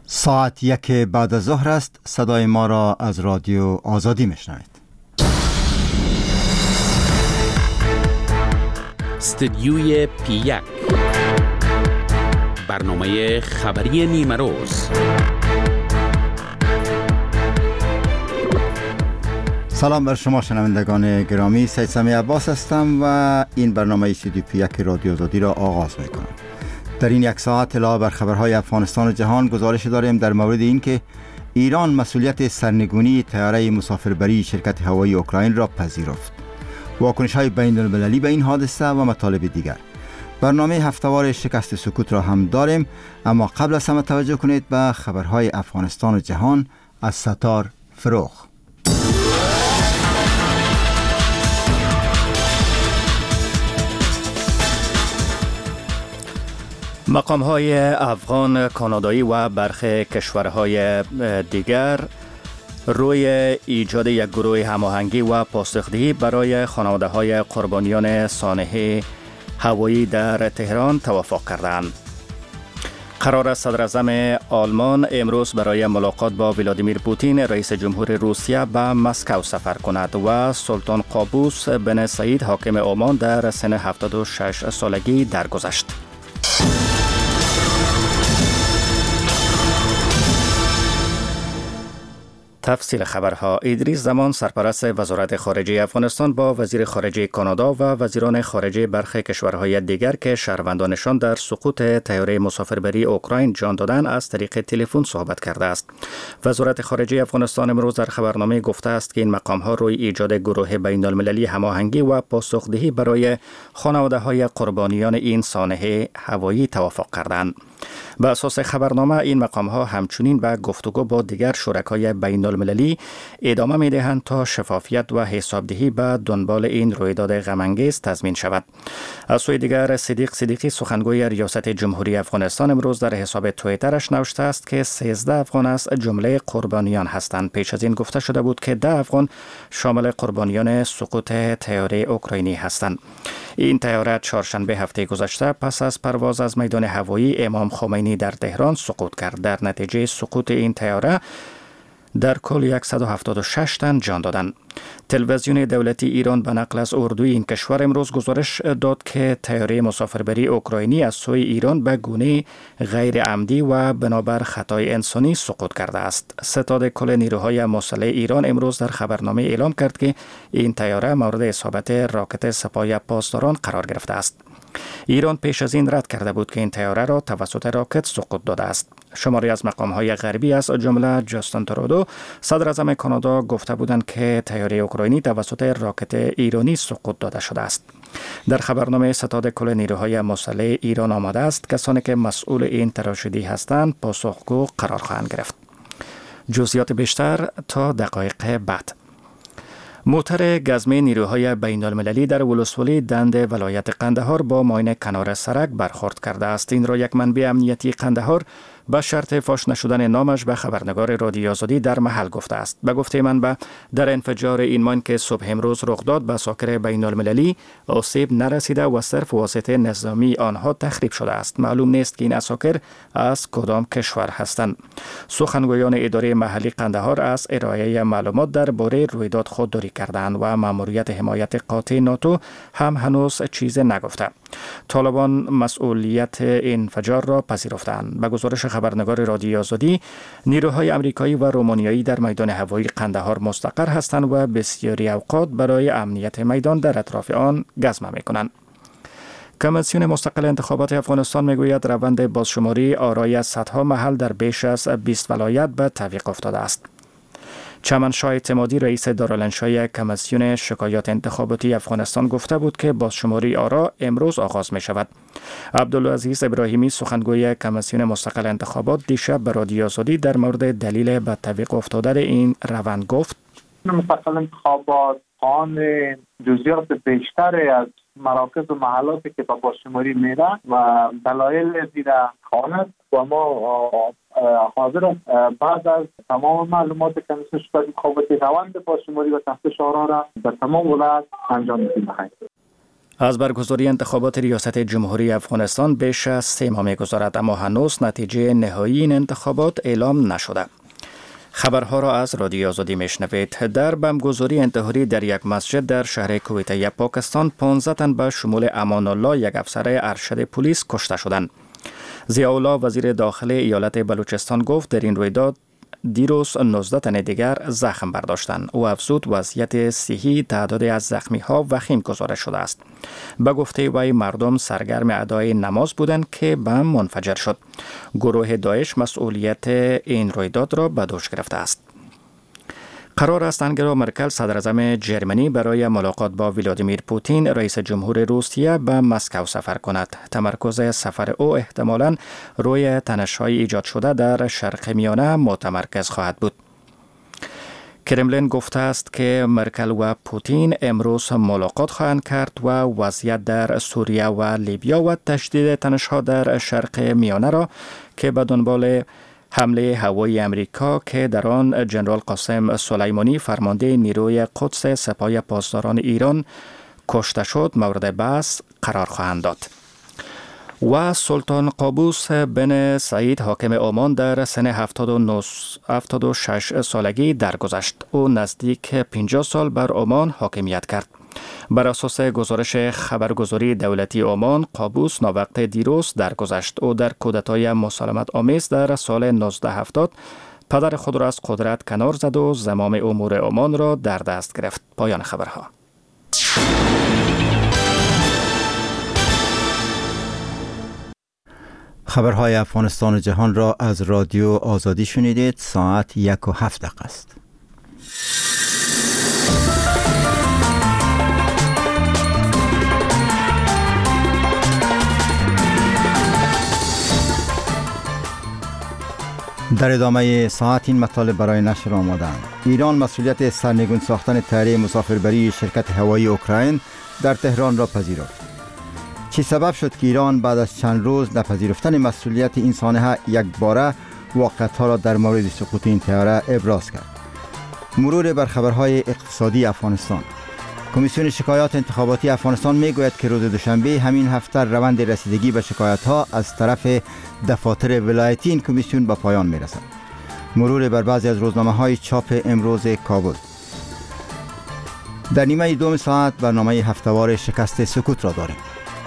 ساعت 1 بعد از ظهر است. صدای ما را از رادیو آزادی میشنوید. استدیوی پی 1، برنامه خبری نیمه روز. سلام بر شما شنوندگان گرامی، سید سمی عباس هستم و این برنامه استدیو پی 1 رادیو آزادی را آغاز میکنم. در این یک ساعت علاوه بر خبرهای افغانستان و جهان گزارش داریم در مورد اینکه ایران مسئولیت سرنگونی طیاره مسافربری شرکت هوایی اوکراین را پذیرفت. واکنش‌های بین‌المللی به این حادثه و مطالب دیگر. برنامه هفته‌وار شکست سکوت را هم داریم، اما قبل از همه توجه کنید به خبرهای افغانستان و جهان از ستار فروخ. مقام‌های افغان، کانادایی و برخی کشورهای دیگر روی ایجاد یک گروه هماهنگی و پاسخدهی برای خانواده‌های قربانیان سانحه هوایی در تهران توافق کردند. قرار است صدر اعظم آلمان امروز برای ملاقات با ولادیمیر پوتین رئیس جمهور روسیه به مسکو سفر کند و سلطان قابوس بن سعید حاکم عمان در سن 76 سالگی درگذشت. تفصیل خبرها. ادریس زمان، سرپرست وزارت خارجه افغانستان، با وزیر خارجه کانادا و وزیران خارجه برخی کشورهای دیگر که شهروندانشان در سقوط طیاره مسافربری اوکراین جان دادند از طریق تلفن صحبت کرده است. وزارت خارجه افغانستان امروز در خبرنامه گفته است که این مقام‌ها روی ایجاد گروه بین‌المللی هماهنگی و پاسخدهی برای خانواده‌های قربانیان این سانحه هوایی توافق کردند. به اساس خبرنامه این مقام‌ها همچنین به گفتگو با دیگر شرکای بین‌المللی ادامه می‌دهند تا شفافیت و حسابدهی به دنبال این رویداد غم‌انگیز تضمین شود. از سوی دیگر صدیقی سخنگوی ریاست جمهوری افغانستان امروز در حساب توییترش نوشته است که 13 افغان از جمله قربانیان هستند. پیش از این گفته شده بود که 10 افغان شامل قربانیان سقوط طیاره اوکراینی هستند. این طیاره چهارشنبه هفته گذشته پس از پرواز از میدان هوایی امام خمینی در تهران سقوط کرد. در نتیجه سقوط این طیاره در کل 176 تن جان دادند. تلویزیون دولتی ایران به نقل از اردوی این کشور امروز گزارش داد که طیاره مسافربری اوکراینی از سوی ایران به گونه غیر عمدی و بنابر خطای انسانی سقوط کرده است. ستاد کل نیروهای مسلح ایران امروز در خبرنامه اعلام کرد که این طیاره مورد اصابت راکت سپاه پاسداران قرار گرفته است. ایران پیش از این رد کرده بود که این طیاره را توسط راکت سقوط داده است. شماری از مقام‌های غربی از جمله جاستین ترودو، صدر اعظم کانادا، گفته بودند که طیاره اوکراینی توسط راکت ایرانی سقوط داده شده است. در خبرنامه ستاد کل نیروهای مسلح ایران آمده است کسانی که مسئول این تراژدی هستند پاسخگو قرار خواهند گرفت. جزئیات بیشتر تا دقایق بعد. موتر گزمه نیروهای بین‌المللی در ولسوالی دند ولایت قندهار با ماین کنار سرک برخورد کرده است. این را یک منبع امنیتی قندهار به شرط فاش نشدن نامش به خبرنگار رادیو آزادی در محل گفته است. به گفته منبع در انفجار این ماین که صبح امروز رخ داد به ساکر بین‌المللی آسیب نرسیده و صرف واسطه نظامی آنها تخریب شده است. معلوم نیست که این اساکر از کدام کشور هستند. سخنگویان اداره محلی قندهار از ارائه معلومات درباره رویداد خودداری کردند و ماموریت حمایت قاطع ناتو هم هنوز چیز نگفته. طالبان مسئولیت انفجار را پذیرفتند. به گزارش خبرنگار رادیو آزادی، نیروهای آمریکایی و رومانیایی در میدان هوایی قندهار مستقر هستند و بسیاری اوقات برای امنیت میدان در اطراف آن گزمه می‌کنند. کمیسیون مستقل انتخابات افغانستان میگوید روند بازشماری آرای صدها محل در بیش از 20 ولایت به تعویق افتاده است. چمنشاه اعتمادی، رئیس دارالانشای کمیسیون شکایات انتخاباتی افغانستان، گفته بود که بازشماری آرا امروز آغاز می شود. عبدالعزیز ابراهیمی، سخنگوی کمیسیون مستقل انتخابات، دیشب به رادیو آزادی در مورد دلیل به تعویق افتادن این روند گفت: مستقل انتخابات آن جزئیات بیشتری از مراکز و محلاتی که با بازشماری میره و دلایل زیر خواند و ما حاضر بعد از تمام معلومات کمیسیون شکایات انتخاباتی روند بازشماری و تفتیش آرا را به تمام ولایت انجام میدهیم. از برگزاری انتخابات ریاست جمهوری افغانستان بیش از 3 ماه می‌گذرد، اما هنوز نتیجه نهایی این انتخابات اعلام نشده. خبرها را از رادیو آزادی میشنوید. در بمبگذاری انتحاری در یک مسجد در شهر کویته پاکستان 15 تن به شمول امان الله، یک افسر ارشد پلیس، کشته شدند. ضیاءالله وزیر داخلی ایالت بلوچستان گفت در این رویداد دیروز 19 تن دیگر زخم برداشتند. او افزود وضعیت صحی تعدادی از زخمی ها وخیم گزارش شده است. به گفته وی مردم سرگرم ادای نماز بودند که بم منفجر شد. گروه داعش مسئولیت این رویداد را به دوش گرفته است. قرار است انگلا مرکل صدر اعظم جرمنی برای ملاقات با ولادیمیر پوتین رئیس جمهور روسیه به مسکو سفر کند. تمرکز سفر او احتمالاً روی تنش‌های ایجاد شده در شرق میانه متمرکز خواهد بود. کرملین گفته است که مرکل و پوتین امروز ملاقات خواهند کرد و وضعیت در سوریه و لیبیا و تشدید تنش‌ها در شرق میانه را که به دنبال حمله هوایی امریکا که در آن ژنرال قاسم سلیمانی فرمانده نیروی قدس سپاه پاسداران ایران کشته شد مورد بحث قرار خواهند داد. و سلطان قابوس بن سعید حاکم عمان در سن 76 سالگی درگذشت. او نزدیک 50 سال بر عمان حاکمیت کرد. بر اساس گزارش خبرگزاری دولتی عمان، قابوس ناوقت دیروز درگذشت. او در کودتای مسالمت آمیز در سال 1970 پدر خود را از قدرت کنار زد و زمام امور عمان را در دست گرفت. پایان خبرها. خبرهای افغانستان و جهان را از رادیو آزادی شنیدید. ساعت 1:07 است. در ادامه ساعت این مطالب برای نشر آمدند. ایران مسئولیت سرنگون ساختن طیاره مسافربری شرکت هوایی اوکراین در تهران را پذیرفت. چه سبب شد که ایران بعد از چند روز نپذیرفتن مسئولیت این سانحه یک باره واقعیت‌ها را در مورد سقوط این طیاره ابراز کرد؟ مرور بر خبرهای اقتصادی افغانستان. کمیسیون شکایات انتخاباتی افغانستان میگوید که روز دوشنبه همین هفته روند رسیدگی به شکایت‌ها از طرف دفاتر ولایتی این کمیسیون به پایان میرسد. مرور بر بعضی از روزنامه‌های چاپ امروز کابل. در نیمه دوم ساعت برنامه هفته‌وار شکست سکوت را داریم.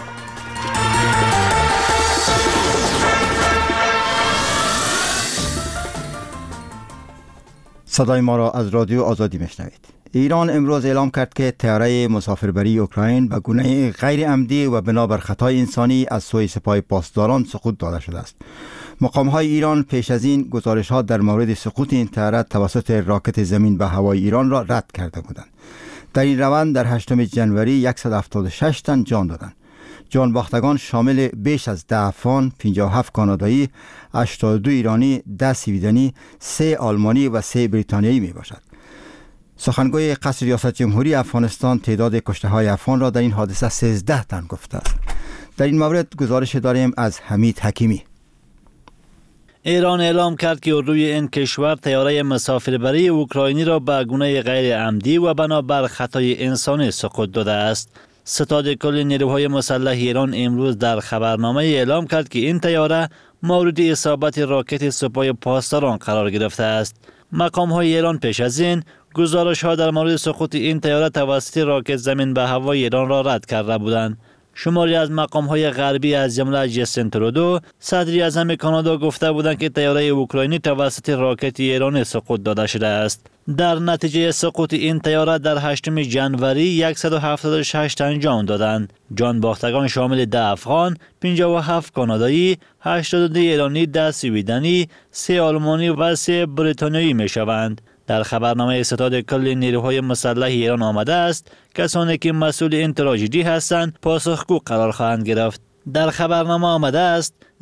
صدای ما را از رادیو آزادی میشنوید. ایران امروز اعلام کرد که طیاره مسافربری اوکراین به گونه غیر عمدی و بنابر خطای انسانی از سوی سپاه پاسداران سقوط داده شده است. مقام‌های ایران پیش از این گزارش‌ها در مورد سقوط این طیاره توسط راکت زمین به هوای ایران را رد کرده بودند. در این روند در 8 ژانویه 176 تن جان دادند. جان باختگان شامل بیش از 10 افغان، 57 کانادایی، 82 ایرانی، 10 سویدنی، 3 آلمانی و 3 بریتانیایی می باشد. سخنگوی قصر ریاست جمهوری افغانستان تعداد کشته‌های افغان را در این حادثه 13 تن گفته است. در این مورد گزارش داریم از حمید حکیمی. ایران اعلام کرد که روی این کشور طیاره مسافربری اوکراینی را به گونه غیر عمدی و بنابر خطای انسانی سقوط داده است. ستاد کل نیروهای مسلح ایران امروز در خبرنامه اعلام کرد که این طیاره مورد اصابت راکت سپاه پاسداران قرار گرفته است. مقام‌های ایران پیش از این گزارش‌ها در مورد سقوط این طیاره توسط راکت زمین به هوای ایران را رد کرده بودند. شماری از مقام‌های غربی از جمله جستین ترودو، صدر اعظم کانادا گفته بودند که طیاره اوکراینی توسط راکت ایرانی سقوط داده شده است. در نتیجه سقوط این طیاره در 8 ژانویه 176 تن جان دادند. جان باختگان شامل 10 افغان، 57 کانادایی، 82 ایرانی، 10 سویدنی، 3 آلمانی و 3 بریتانیایی میشوند. در خبرنامه ستاد کل نیروهای مسلح ایران آمده است کسانی که مسئول این تراژدی هستند پاسخگو قرار خواهند گرفت. در خبرنامه آمده است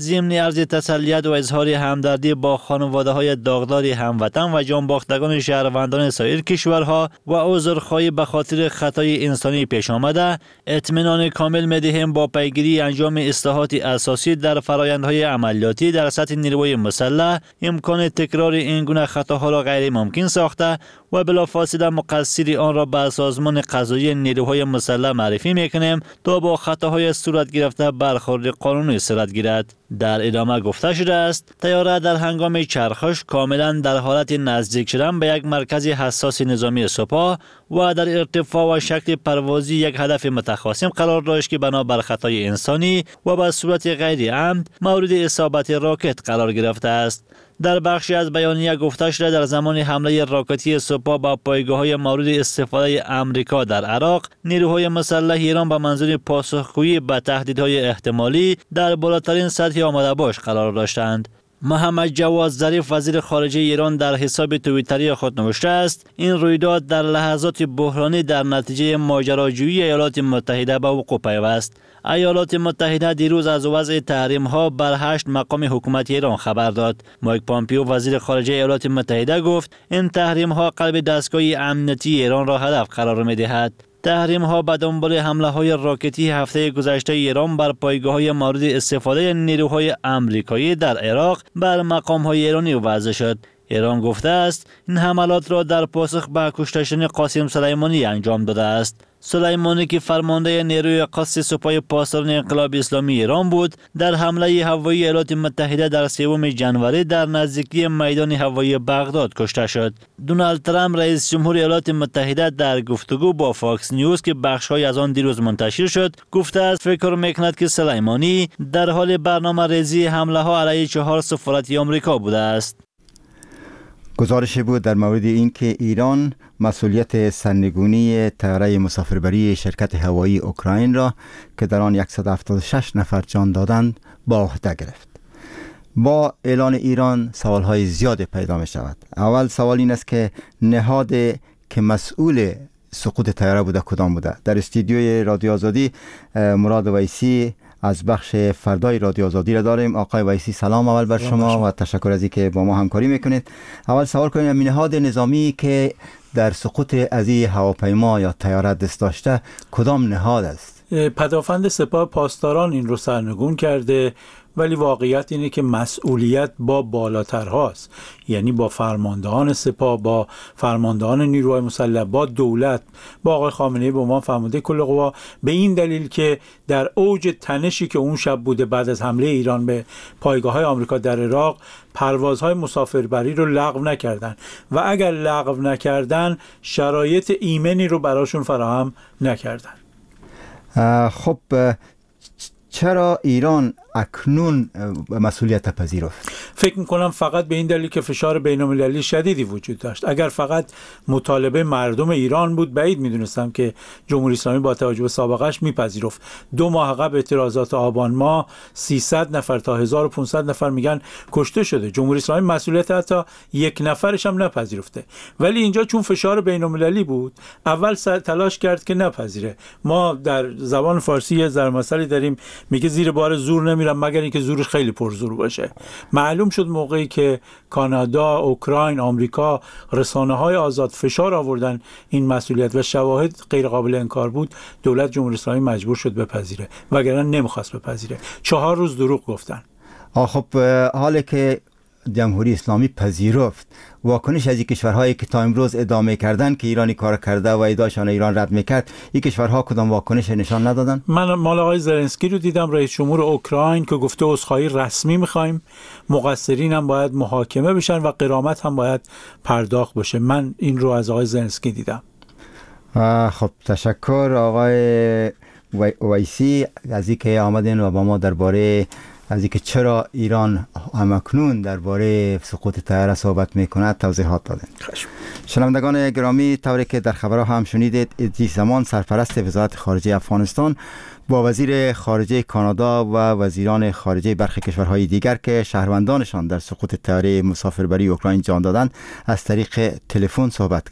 ضمن عرض تسلیت و اظهار همدردی با خانواده‌های داغدار هموطن و جانباختگان شهروندان سایر کشورها و عذرخواهی به خاطر خطای انسانی پیش آمده، اطمینان کامل می‌دهیم با پیگیری انجام اصلاحات اساسی در فرآیندهای عملیاتی در سطح نیروی مسلح امکان تکرار این گونه خطاها را غیر ممکن ساخته و بلافاصله مقصر آن را به سازمان قضایی نیروهای مسلح معرفی میکنیم تا با خطاهای صورت گرفته برخورد قانونی صورت گیرد. در ادامه گفته شده است طیاره در هنگام چرخش کاملا در حالت نزدیک شدن به یک مرکز حساس نظامی سپاه و در ارتفاع و شکل پروازی یک هدف متخاصم قرار داشت که بنابر خطای انسانی و به صورت غیر عمد مورد اصابت راکت قرار گرفته است. در بخشی از بیانیه گفته شده در زمان حمله راکتی سپاه به پایگاه‌های مورد استفاده آمریکا در عراق، نیروهای مسلح ایران به منظور پاسخگویی به تهدیدهای احتمالی در بالاترین سطح آماده باش قرار داشتند. محمد جواد ظریف وزیر خارجه ایران در حساب توییتری خود نوشته است این رویداد در لحظات بحرانی در نتیجه ماجراجویی ایالات متحده به وقوع پیوست. ایالات متحده دیروز از وضع تحریم ها بر 8 مقام حکومت ایران خبر داد. مایک پامپیو وزیر خارجه ایالات متحده گفت این تحریم ها قلب دستگاه امنیتی ایران را هدف قرار می دهد. تحریم ها به دنبال حمله های راکتی هفته گذشته ایران بر پایگاه های مورد استفاده نیروهای آمریکایی در عراق بر مقام های ایرانی وضع شد. ایران گفته است این حملات را در پاسخ به کشته شدن قاسم سلیمانی انجام داده است. سلیمانی که فرمانده نیروی قدس سپاه پاسداران انقلاب اسلامی ایران بود، در حمله هوایی ایالات متحده در 3 ژانویه در نزدیکی میدان هوایی بغداد کشته شد. دونالد ترامپ رئیس جمهور ایالات متحده در گفتگو با فاکس نیوز که بخش‌های از آن دیروز منتشر شد، گفته است فکر می‌کند که سلیمانی در حال برنامه‌ریزی حمله‌ها علیه 4 سفارت آمریکا بوده است. گزارشی بود در مورد اینکه ایران مسئولیت سرنگونی طیاره مسافربری شرکت هوایی اوکراین را که در آن 176 نفر جان دادند به عهده گرفت. با اعلان ایران سوالهای زیاد پیدا می شود. اول سوال این است که نهاد که مسئول سقوط طیاره بوده کدام بوده؟ در استودیوی رادیو آزادی مراد ویسی از بخش فردای رادیو آزادی را داریم. آقای ویسی سلام اول بر شما و تشکر از اینکه با ما همکاری میکنید. اول سوال کنیم نهاد نظامی که در سقوط از این هواپیما یا طیاره دست داشته کدام نهاد است؟ پدافند سپاه پاسداران این رو سرنگون کرده، ولی واقعیت اینه که مسئولیت با بالاتر هاست، یعنی با فرماندهان سپاه، با فرماندهان نیروهای مسلح، با دولت، با آقای خامنه‌ای به عنوان فرمانده کل قوا، به این دلیل که در اوج تنشی که اون شب بوده بعد از حمله ایران به پایگاه‌های آمریکا در عراق، پروازهای مسافربری رو لغو نکردن و اگر لغو نکردن شرایط ایمنی رو براشون فراهم نکردن. خب چرا ایران اکنون مسئولیت پذیرفت؟ فکر میکنم فقط به این دلیل که فشار بین‌المللی شدیدی وجود داشت. اگر فقط مطالبه مردم ایران بود بعید میدونستم که جمهوری اسلامی با توجه به سابقهش میپذیرفت. 2 ماه قبل اعتراضات آبان ماه 300 نفر تا 1500 نفر میگن کشته شده. جمهوری اسلامی مسئولیت حتی 1 نفرش هم نپذیرفته. ولی اینجا چون فشار بین‌المللی بود اول تلاش کرد که نپذیره. ما در زبان فارسی یه ضرب‌مثلی داریم میگه زیر بار زور نمیرم مگر اینکه زورش خیلی پرزور باشه. معلوم شد موقعی که کانادا، اوکراین، آمریکا، رسانه‌های آزاد فشار آوردن این مسئولیت و شواهد غیر قابل انکار بود، دولت جمهوری اسلامی مجبور شد بپذیره، وگرنه نمیخواست بپذیره. 4 روز دروغ گفتن. خب حالی که جمهوری اسلامی پذیرفت، واکنش از این کشورهایی که تا امروز ادعا کردن که ایرانی کار کرده و ادعاشان ایران رد میکرد، این کشورها کدام واکنش نشان ندادن؟ من مال آقای زلنسکی رو دیدم، رئیس جمهور اوکراین، که گفته عذرخواهی رسمی میخوایم، مقصرین هم باید محاکمه بشن و غرامت هم باید پرداخت بشه. من این رو از آقای زلنسکی دیدم. خب تشکر آقای ویسی از اینکه آمدین و با ما درباره از اینکه چرا ایران همکنون درباره سقوط طیاره صحبت میکند توضیحات دادن. شنوندگان گرامی، طوری که در خبرها هم شنیدید، ادریس زمان سرپرست وزارت خارجه افغانستان با وزیر خارجه کانادا و وزیران خارجه برخی کشورهای دیگر که شهروندانشان در سقوط طیاره مسافربری اوکراین جان دادند از طریق تلفن صحبت کرده.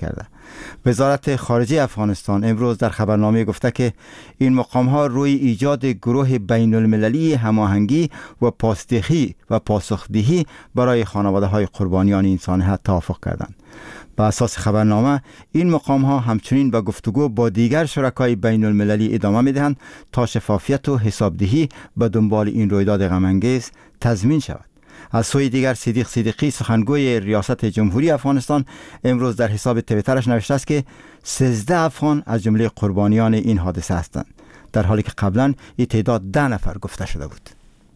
وزارت خارجه افغانستان امروز در خبرنامه گفته که این مقام‌ها روی ایجاد گروه بین المللی هماهنگی و پاسخدهی برای خانواده‌های قربانیان این سانحه توافق کردند. بر اساس خبرنامه این مقام‌ها همچنین به گفتگو با دیگر شرکای بین المللی ادامه می‌دهند تا شفافیت و حسابدهی به دنبال این رویداد غم‌انگیز تضمین شود. از سوی دیگر صدیق صدیقی سخنگوی ریاست جمهوری افغانستان امروز در حساب توییترش نوشته است که 13 افغان از جمله قربانیان این حادثه هستند، در حالی که قبلا این تعداد 10 نفر گفته شده بود.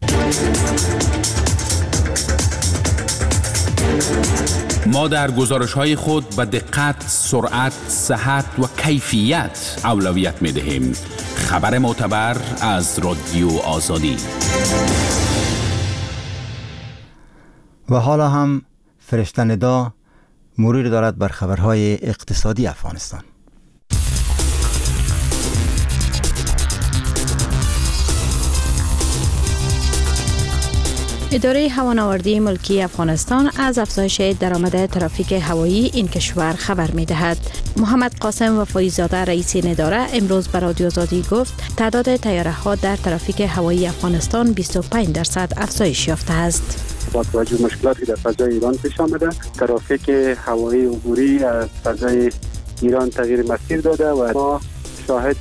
ما در گزارش‌های خود به دقت، سرعت، صحت و کیفیت اولویت می‌دهیم. خبر معتبر از رادیو آزادی. و حالا هم فرشته ندا مرور دارد بر خبرهای اقتصادی افغانستان. اداره هوانوردی ملکی افغانستان از افزایش درآمد ترافیک هوایی این کشور خبر می‌دهد. محمد قاسم وفایی‌زاده رئیس این اداره امروز به رادیو آزادی گفت تعداد طیاره‌ها در ترافیک هوایی افغانستان 25% افزایش یافته است. با توجه به مشکلاتی در فضای ایران پیش آمده، ترافیک هوایی عبوری از فضای ایران تغییر مسیر داده و ما شاهد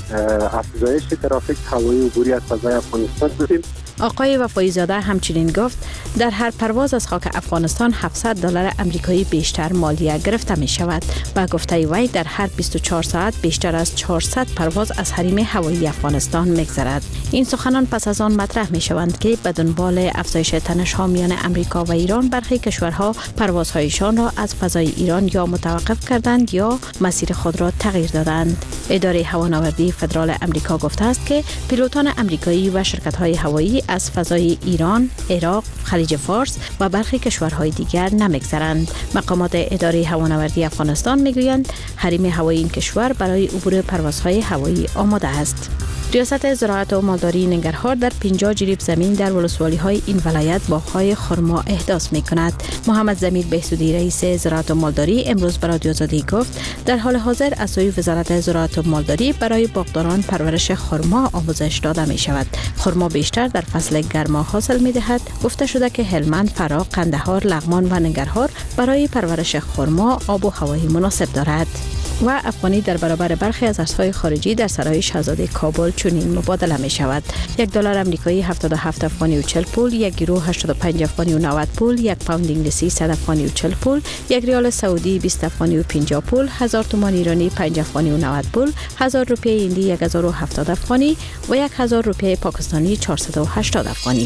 افزایش ترافیک هوایی عبوری از فضای افغانستان بودیم. آقای وفایی‌زاده همچنین گفت در هر پرواز از خاک افغانستان $700 آمریکایی بیشتر مالیه گرفته می شود. با گفته وی در هر 24 ساعت بیشتر از 400 پرواز از حریم هوایی افغانستان می‌گذرد. این سخنان پس از آن مطرح می شوند که به دنبال افزایش تنش‌ها میان امریکا و ایران برخی کشورها پروازهایشان را از فضای ایران یا متوقف کردند یا مسیر خود را تغییر دادند. اداره هوانوردی فدرال امریکا گفته است که پیلوتان امریکایی و شرکت‌های هوایی از فضای ایران، عراق، خلیج فارس و برخی کشورهای دیگر نمی‌گذرند. مقامات اداره هوانوردی افغانستان می‌گویند حریم هوایی این کشور برای عبور پروازهای هوایی آماده است. ریاست زراعت و مالداری ننگرهار در 50 جریب زمین در ولسوالی‌های این ولایت باغ‌های خرما احداث می‌کند. محمد ضمیر بهسودی رئیس زراعت و مالداری امروز به رادیو آزادی گفت در حال حاضر از سوی وزارت زراعت و مالداری برای باغداران پرورش خرما آموزش داده می‌شود. خرما بیشتر در فصل گرما حاصل می‌دهد. گفته شده که هلمند، فرا، قندهار، لغمان و ننگرهار برای پرورش خرما آب و هوایی مناسب دارد. و افغانی در برابر برخی از ارزهای خارجی در سرای شاهزاده کابل چنین مبادله می شود. $1 آمریکایی 77 افغانی و 40 پول، 1 یورو 85 افغانی و 90 پول، 1 پوند انگلیسی 100 افغانی و 40 پول، 1 ریال سعودی 20 افغانی و 50 پول، 1000 تومان ایرانی 5 افغانی و 90 پول، 1000 روپیه هندی 1070 افغانی و 1000 روپیه پاکستانی 480 افغانی.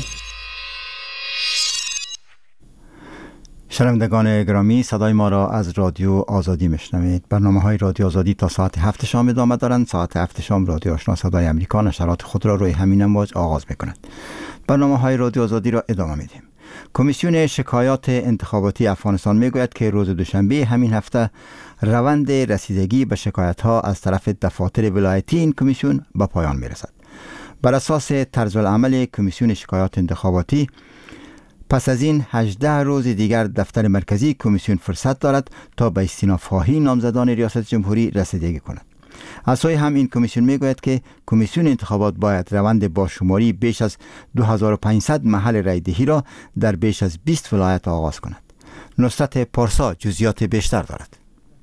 شنوندگان گرامی، صدای ما را از رادیو آزادی میشنوید. برنامه‌های رادیو آزادی تا ساعت 7 شام ادامه دارند. ساعت 7 شام رادیو آشنا صدای امریکا نشرات خود را روی همین امواج آغاز می‌کند. برنامه‌های رادیو آزادی را ادامه میدیم. کمیسیون شکایات انتخاباتی افغانستان میگوید که روز دوشنبه همین هفته روند رسیدگی به شکایت‌ها از طرف دفاتر ولایتی این کمیسیون به پایان میرسد. بر اساس طرز العمل کمیسیون شکایات انتخاباتی پس از این 18 روز دیگر دفتر مرکزی کمیسیون فرصت دارد تا به استیناف‌خواهی نامزدان ریاست جمهوری رسیدگی کند. از سوی هم این کمیسیون میگوید که کمیسیون انتخابات باید روند باشماری بیش از 2500 محل رایدهی را در بیش از 20 ولایت آغاز کند. نصرت پارسا جزئیات بیشتر دارد.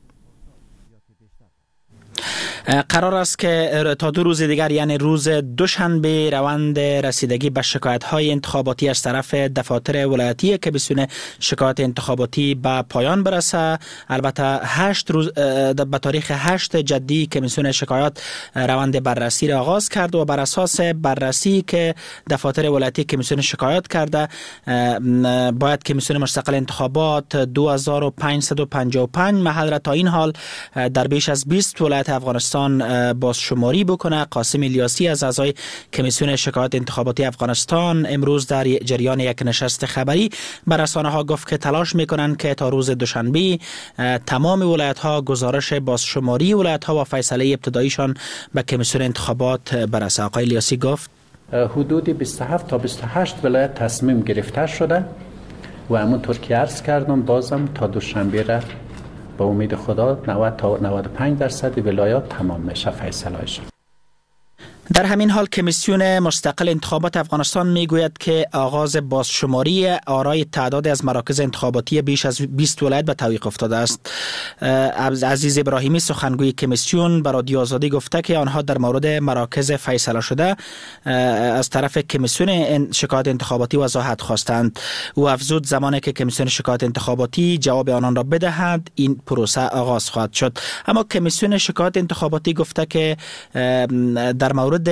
قرار است که تا 2 روز دیگر یعنی روز دوشنبه روند رسیدگی به شکایت‌های انتخاباتی از طرف دفاتر ولایتی کمیسیون شکایات انتخاباتی به پایان برسه. البته 8 روز به تاریخ 8 جدی کمیسیون شکایات روند بررسی را آغاز کرد و بر اساس بررسی که دفاتر ولایتی کمیسیون شکایات کرده باید کمیسیون مستقل انتخابات 2555 محل را تا این حال در بیش از 20 ولایت افغانستان بازشماری بکنه. قاسم الیاسی از اعضای کمیسیون شکایات انتخاباتی افغانستان امروز در جریان یک نشست خبری بر رسانه‌ها گفت که تلاش میکنند که تا روز دوشنبه تمام ولایت‌ها گزارش بازشماری ولایت‌ها و فیصله ابتداییشان به کمیسیون انتخابات برسه. آقای الیاسی گفت حدود 27 تا 28 ولایت تصمیم گرفته شده و همونطور که عرض کردم بازم تا دوشنبه را به امید خدا 90 تا 95% ولایات تمام میشه فیصله‌اش. در همین حال کمیسیون مستقل انتخابات افغانستان میگوید که آغاز بازشماری آرای تعداد از مراکز انتخاباتی بیش از 20 ولایت به تعویق افتاده است. عزیز ابراهیمی سخنگوی کمیسیون به رادیو آزادی گفته که آنها در مورد مراکز فیصله شده از طرف کمیسیون شکایت انتخاباتی وضاحت خواستند. او افزود زمانی که کمیسیون شکایت انتخاباتی جواب آنان را بدهد این پروسه آغاز خواهد شد. اما کمیسیون شکایت انتخاباتی گفته که در مورد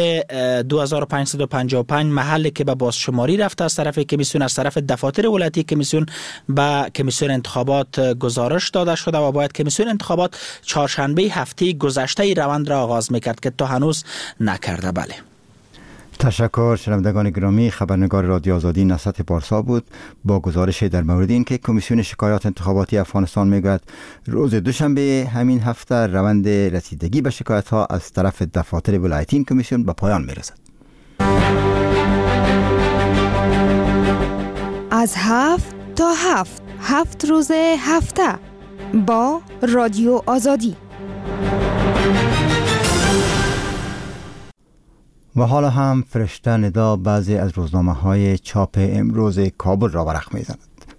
2555 محلی که به بازشماری رفته از طرف کمیسیون، از طرف دفاتر ولایتی کمیسیون به کمیسیون انتخابات گزارش داده شده و باید کمیسیون انتخابات چهارشنبه هفته گذشته روند را آغاز میکرد که تا هنوز نکرده. بله. تشکر شنوندگان گرامی. خبرنگار رادیو آزادی نصرت پارسا بود با گزارش در مورد این که کمیسیون شکایات انتخاباتی افغانستان میگوید روز دوشنبه همین هفته روند رسیدگی به شکایت ها از طرف دفاتر ولایتی این کمیسیون به پایان میرسد. از 7 تا 7 روز هفته با رادیو آزادی. و حالا هم فرشته ندا بعضی از روزنامه‌های چاپ امروز کابل را ورق می‌زند.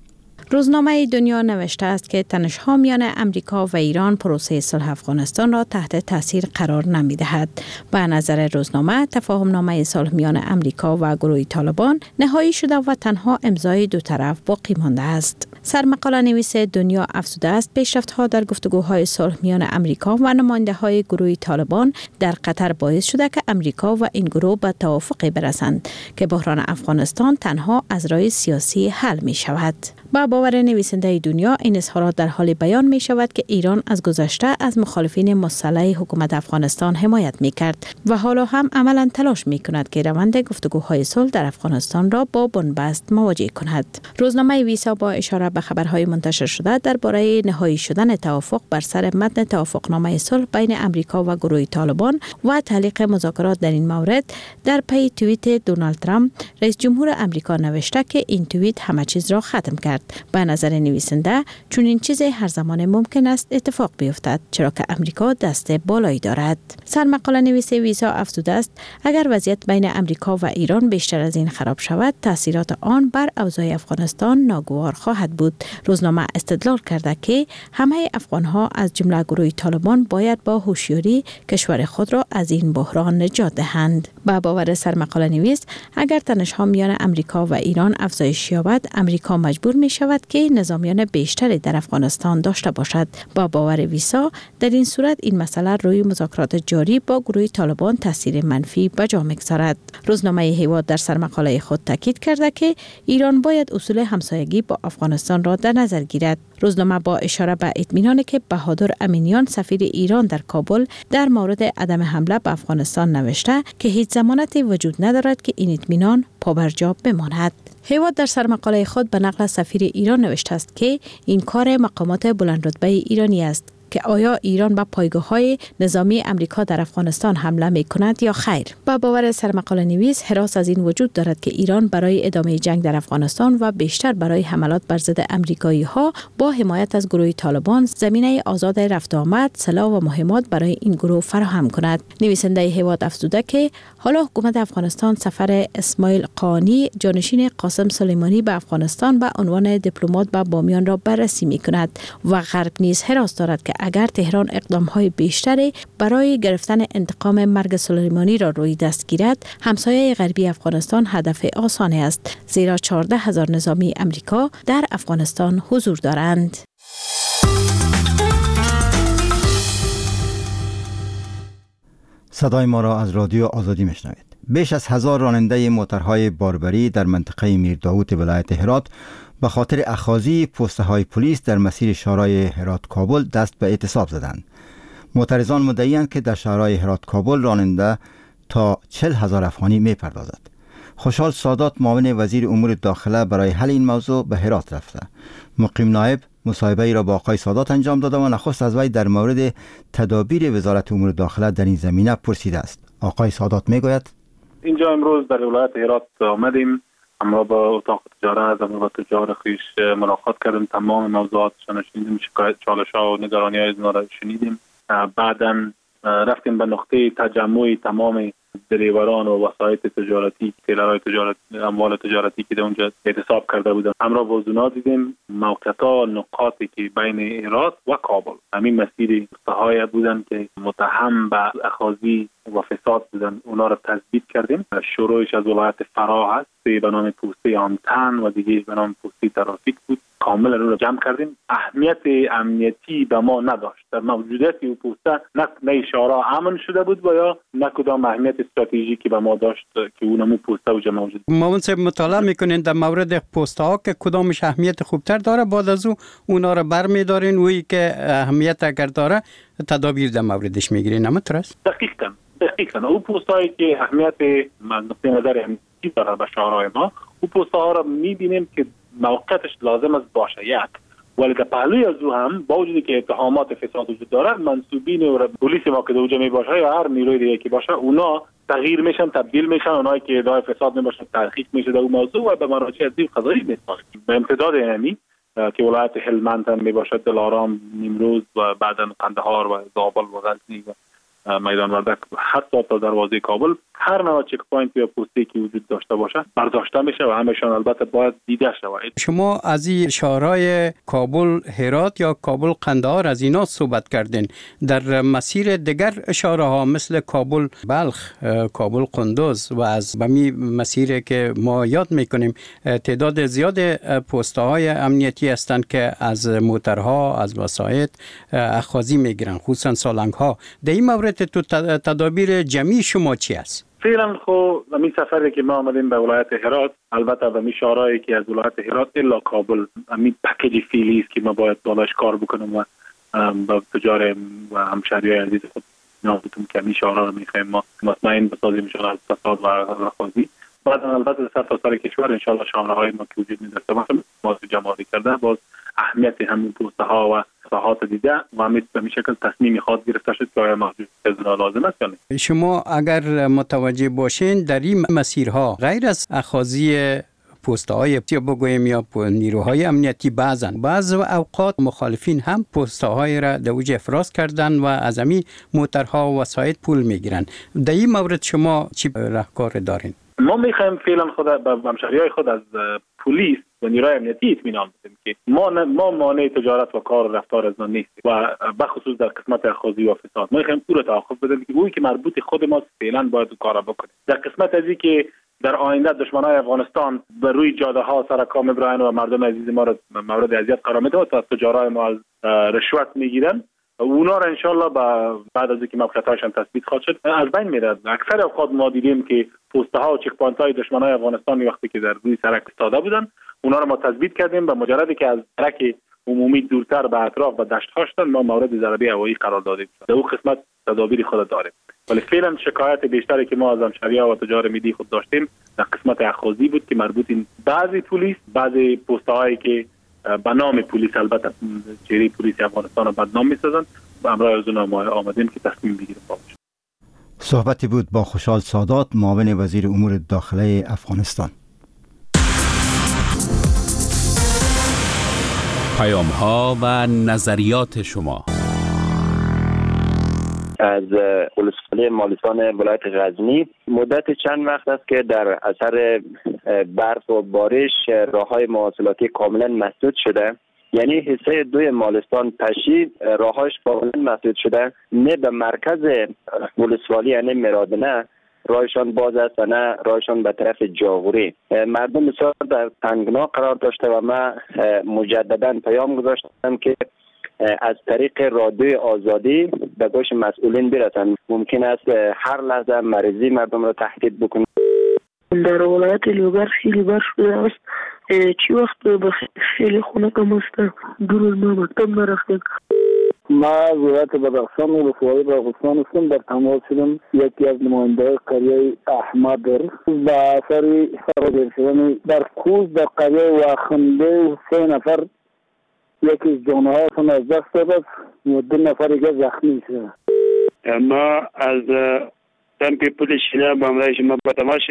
روزنامه دنیا نوشته است که تنش‌ها میان امریکا و ایران پروسه صلح افغانستان را تحت تاثیر قرار نمی‌دهد. به نظر روزنامه تفاهم‌نامه صلح میان امریکا و گروه طالبان نهایی شده و تنها امضای دو طرف باقی مانده است. سرمقاله نویس دنیا افزوده است پیشرفت‌ها در گفتگوهای صلح میان امریکا و نماینده‌های گروه طالبان در قطر باعث شده که امریکا و این گروه به توافقی برسند که بحران افغانستان تنها از راه سیاسی حل می‌شود. با باور نویسنده دنیا این اظهارات در حال بیان می شود که ایران از گذشته از مخالفین مسلح حکومت افغانستان حمایت می کرد و حالا هم عملاً تلاش می کند که روند گفتگوهای صلح در افغانستان را با بنبست مواجه کند. روزنامه ویسا با اشاره به خبرهای منتشر شده درباره نهایی شدن توافق بر سر متن توافقنامه صلح بین امریکا و گروه طالبان و تعلیق مذاکرات در این مورد در پی توییت دونالد ترامپ رئیس جمهور امریکا نوشته که این توییت همه چیز را ختم کرد. به نظر نویسنده چون این چیز هر زمان ممکن است اتفاق بیفتد چرا که امریکا دست بالایی دارد. سرمقاله نویس ویسا افزوده است اگر وضعیت بین امریکا و ایران بیشتر از این خراب شود تاثیرات آن بر اوضاع افغانستان ناگوار خواهد بود. روزنامه استدلال کرده که همه افغانها از جمله گروه طالبان باید با هوشیاری کشور خود را از این بحران نجات دهند. با باور سرمقاله نویس اگر تنش‌ها میان امریکا و ایران افزایش یابد امریکا مجبور می شود که نظامیان بیشتری در افغانستان داشته باشد. با باور ویسا در این صورت این مسئله روی مذاکرات جاری با گروه طالبان تاثیر منفی به جا می‌گذارد. روزنامه هیواد در سرمقاله خود تاکید کرده که ایران باید اصول همسایگی با افغانستان را در نظر گیرد. روزنامه با اشاره به اطمینانی که بهادر امینیان سفیر ایران در کابل در مورد عدم حمله به افغانستان نوشته که هیچ ضمانتی وجود ندارد که این اطمینان پابرجا بماند. هیواد در سرمقاله خود به نقل سفیر ایران نوشته است که این کار مقامات بلندرتبه ایرانی است که آیا ایران به پایگاه‌های نظامی امریکا در افغانستان حمله می‌کند یا خیر. با باور سرمقاله نویس هراس از این وجود دارد که ایران برای ادامه جنگ در افغانستان و بیشتر برای حملات بر ضد امریکایی‌ها با حمایت از گروه طالبان زمینه آزاد رفت و آمد، سلاح و مهمات برای این گروه فراهم کند. نویسنده هیواد افزوده که حالا حکومت افغانستان سفر اسماعیل قانی جانشین قاسم سلیمانی به افغانستان به عنوان دیپلمات به بامیان را بررسی می‌کند و غرب نیز هراس دارد که اگر تهران اقدام‌های بیشتری برای گرفتن انتقام مرگ سلیمانی را روی دست گیرد، همسایه غربی افغانستان هدف آسانی است، زیرا 14,000 نظامی امریکا در افغانستان حضور دارند. صدای ما را از رادیو آزادی میشنوید. بیش از 1000 راننده موترهای باربری در منطقه میرداود ولایت هرات به خاطر اخاذی پست‌های پلیس در مسیر شهرهای هرات کابل دست به اعتصاب زدند. معترضان مدعی‌اند که در شهرهای هرات کابل راننده تا 40,000 افغانی می‌پردازد. خوشحال سادات معاون وزیر امور داخله برای حل این موضوع به هرات رفته. مقیم نایب مصاحبه‌ای را با آقای سادات انجام داده و نخست از وی در مورد تدابیر وزارت امور داخله در این زمینه پرسیده است. آقای سادات میگوید اینجا امروز در ولایت هرات آمدیم همراه با اتاق تجارت و تجار خویش ملاقات کردیم، تمام موضوعاتشان شنیدیم، چالش‌ها و نگرانی‌های اینا را شنیدیم. بعداً رفتیم به نقطه تجمع تمام دریوران و وسایط تجارتی، تیلرهای تجارتی، اموال تجارتی که در اونجا اعتصاب کرده بودن. همراه با اونا دیدیم موقع‌ها، نقاطی که بین هرات و کابل، همین مسیر های بودن که متهم به اخاذی و فساد بودن، اونا را تثبیت کردیم. شروعش از ولایت فراه هست به نام پوسته آمتن و دیگه به نام پوسته ترافیک بود. کاملا رو جمع کردیم. اهمیت امنیتی به ما نداشت. در موجودیت او پوسته نه اشاره امن شده بود و یا نه کدام اهمیت استراتژیکی به ما داشت که اونمو پوسته وجود موجود. ما منصب مطالعه میکنین در مورد پوسته ها که کدامش اهمیت خوبتر داره، بعد از اونا رو برمیدارین وی که اهمیت اگر داره تدابیر در موردش میگیرین. همینطور است؟ دقیقاً او پوستایی که اهمیت نقطه نظر امنیتی داره به شهرهای ما، او پوستها را میبینیم که موقعیتش لازم است باشه یک، ولی در پهلوی از او هم با وجودی که اتهامات فساد وجود داره، منصوبین و پلیس ما که در اونجا میباشه یا هر نیروی دیگه که باشه، اونا تغییر میشن، تبدیل میشن، اونایی که ادعای فساد میباشن تحقیق میشه در اون موضوع و به مراجع عدلیه قضایی میسپارن. به امتداد اینمی که ولایت هلمند هم میباشه، دلارام، نیمروز و بعداً قندهار و زابل و غزنی و میدان وردک، حتی تا دروازه کابل، هر نوع چک پوینت یا پستی که وجود داشته باشه برداشته میشه و همشان البته باید دیده شود. شما از این شهرهای کابل هرات یا کابل قندهار از اینا صحبت کردین. در مسیر دیگر شهرها مثل کابل بلخ، کابل قندوز و از بمی مسیری که ما یاد میکنیم تعداد زیاد پست‌های امنیتی هستند که از موترها، از وسایط اخاذی میگیرن، خصوصا سالنگ‌ها. در این مورد تو تدابیر جمعی شما چی است؟ فعلا خو همین سفری که ما آمدیم به ولایت هرات، البته به می شهرهایی که از ولایت هرات الا کابل، همین پکیج فعلی است که ما باید بالاش کار بکنیم و با تجار و همشهریای عزیز خود نافتم که همین شهرها رو میخوایم ما مطمئن بسازیم شون از فساد و رخوازی. بعد البته سر تا سر کشور انشالله شهرهای ما که وجود می‌داشته باشه ما جمع‌آوری کرده، باز اهمیت همین پوسته ها و صحات دیده و همین به شکل تصمیمی خواهد گرفته شد که آیا موجود ازنا لازم است یا نه. شما اگر متوجه باشین در این مسیرها غیر از اخاذی پسته های یا بگویم یا نیروهای امنیتی بعض اوقات مخالفین هم پسته های را در اوج افراز کردن و از همین موترها و وسایط پول میگیرن. در این مورد شما چی راهکار دارین؟ ما میخوایم فعلا خود به همشهریای خود از پلیس و نیروهای امنیتی اطمینان بدیم که ما مانع تجارت و کار و رفتار از آن نیستیم و بخصوص در قسمت اخاذی و فساد ما میخوایم او را توقف بدیم که اویی که مربوط خود ما فعلا باید کار بکنیم. در قسمت ازی که در آینده دشمنای افغانستان بر روی جاده ها سر کام ابراهیم و مردم عزیز ما را مورد اذیت قرار میده و تا تجارای ما از رشوت میگیرن، اونا را انشالله بعد از اینکه موقعیت‌هاشون تثبیت خواهد شد از بین میره. اکثر اوقات ما دیدیم که پوسته ها و چک پوینت های دشمنای افغانستان وقتی که در روی سرک ایستاده بودن اونا را ما تثبیت کردیم. به مجردی که از سرک عمومی دورتر به اطراف و دشت هاشتن ما مورد ضربه هوایی قرار دادیم. در اون قسمت تدابیر خود داریم، ولی فعلا شکایت بیشتری که ما از همشهری‌ها و تجار ملی خود داشتیم در قسمت اخاذی بود که مربوط این بعضی پلیس، بعضی پوسته هایی که به نام پلیس البته چهره پلیس افغانستان رو بدنام می‌سازند و امروز از اونها ما آمدیم که تصمیم بگیریم. صحبتی بود با خوشحال سادات، معاون وزیر امور داخله افغانستان. پیام‌ها و نظریات شما از ولسوالی مالستان ولایت غزنی مدت چند وقت است که در اثر برف و بارش راه‌های مواصلاتی کاملا مسدود شده. یعنی حصه 2 مالستان پشی راه‌هاش کاملا مسدود شده، نه به مرکز ولسوالی یعنی مرادنه راهشان باز است و نه راهشان به طرف جاغوری. مردم بسیار در تنگنا قرار داشته و من مجددا پیام گذاشتم که از طریق رادیوی آزادی به گوش مسئولین برسند. ممکن است هر لحظه مریضی مردم را تهدید بکنه. در ولایت لوگر خیلی برف شده است. چی وقت به خیلی خونه کم است؟ 2 روز ما مکتب نرفتیم. ما ولایت بدخشان ولسوالی راغستان هستم. در تماس شدم یکی از نماینده‌های قریه احمد به اثر فرار شدن در کوز در قریه واخنده 3 نفر یکی از جانهاشون از دست داد و 2 نفر دیگه زخمی شدند. ما از کمپ پلیس شیراز با امرای شما با تماس شدیم.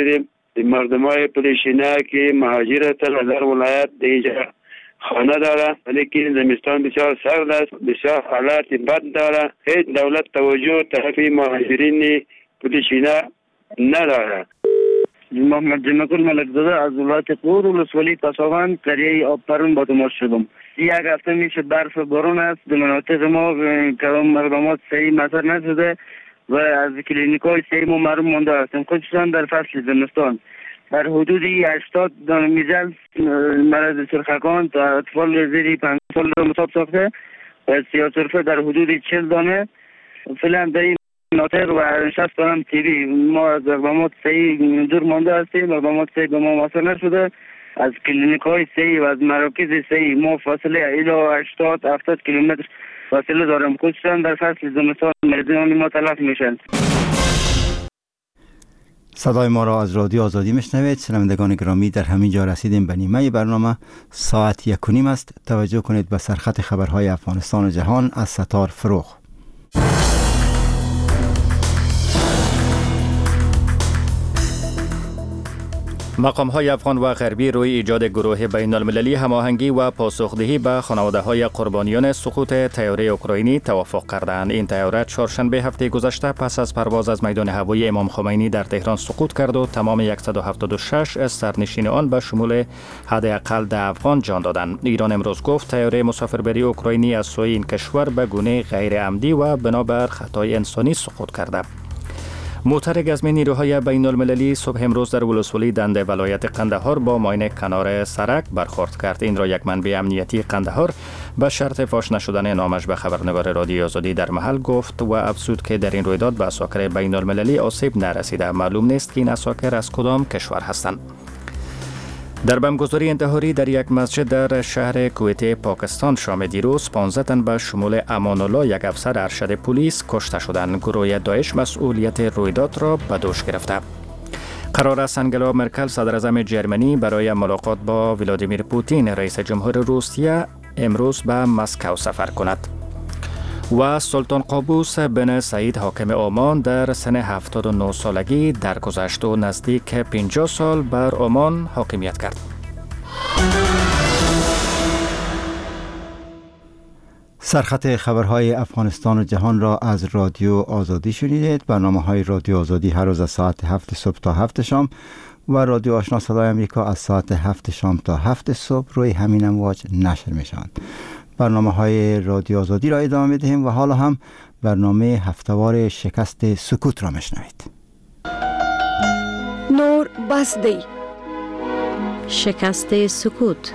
مردمای پلیشینه که مهاجرتن در ولایت اینجا خانه داره، ولیکن زمستان بسیار سرد است، بسیار حالات بد داره. هیچ دولت توجه طرف مهاجرین پلیشینه نداره. محمد جمعکل ملکزاده از ولایت قور ولسوالی پساوند قریه آبپرون با تماس شدم. یک هفته میشه برف بارون است. در مناطق ما کدام مردمات صحیح مطر نشده و از کلینیکای صحیح ما محروم مانده هستیم، خصوصا در فصل زمستان. در حدود 80 میزل مرض سرخکان تا اطفال زیر 5 سال را مصاب ساخته و سیاه سرفه در حدود 40 دانه فعلا در این مناطق و 60 دانه تیوی. ما از اقدامات صحیح دور مانده هستیم. اقدامات صحیح به ما واصل نشده. از کلینیک های صحیح و از مراکز صحیح ما فاصله الی 80-70 کیلومتر فاصله دارم، خصوصا در فصل زمستان مریضان ما تلف میشن. صدای ما را از رادیو آزادی میشنوید. شنوندگان گرامی، در همین جا رسیدیم به نیمه برنامه. ساعت 1:30 است. توجه کنید به سرخط خبرهای افغانستان و جهان از ستار فروغ. مقام‌های افغان و غربی روی ایجاد گروه بین المللی هماهنگی و پاسخدهی به خانواده‌های قربانیان سقوط طیاره اوکراینی توافق کردند. این طیاره چهارشنبه هفته گذشته پس از پرواز از میدان هوایی امام خمینی در تهران سقوط کرد و تمام 176 از سرنشین آن به شمول حداقل 10 افغان جان دادند. ایران امروز گفت طیاره مسافربری اوکراینی از سوی این کشور به گونه غیر عمدی و بنابر خطای انسانی سقوط کرده. موتر گزمی نیروهای بین المللی صبح امروز در ولسوالی دنده ولایت قندهار با ماین کنار سرک برخورد کرد. این را یک منبع امنیتی قندهار به شرط فاش نشدن نامش به خبرنگار رادیو آزادی در محل گفت و افزود که در این رویداد به عساکر بین المللی آسیب نرسیده. معلوم نیست که این عساکر از کدام کشور هستند. در بمبگذاری انتحاری در یک مسجد در شهر کویت پاکستان شام دیروز 15 تن به شمول امان الله یک افسر ارشد پلیس کشته شدند. گروه داعش مسئولیت رویداد را به دوش گرفته. قرار است انگلا مرکل صدر اعظم جرمنی برای ملاقات با ولادیمیر پوتین رئیس جمهور روسیه امروز به مسکو سفر کند. و سلطان قابوس بن سعید حاکم عمان در سن 79 سالگی درگذشت و نزدیک 50 سال بر عمان حاکمیت کرد. سرخط خبرهای افغانستان و جهان را از رادیو آزادی شنیدید. برنامه‌های رادیو آزادی هر روز از ساعت 7 صبح تا 7 شام و رادیو آشنا صدای امریکا از ساعت 7 شام تا 7 صبح روی همین امواج نشر می‌شوند. برنامه‌های رادیو آزادی را ادامه می‌دهیم و حالا هم برنامه هفتهوار شکست سکوت را می‌شنوید. نور بسدی شکست سکوت.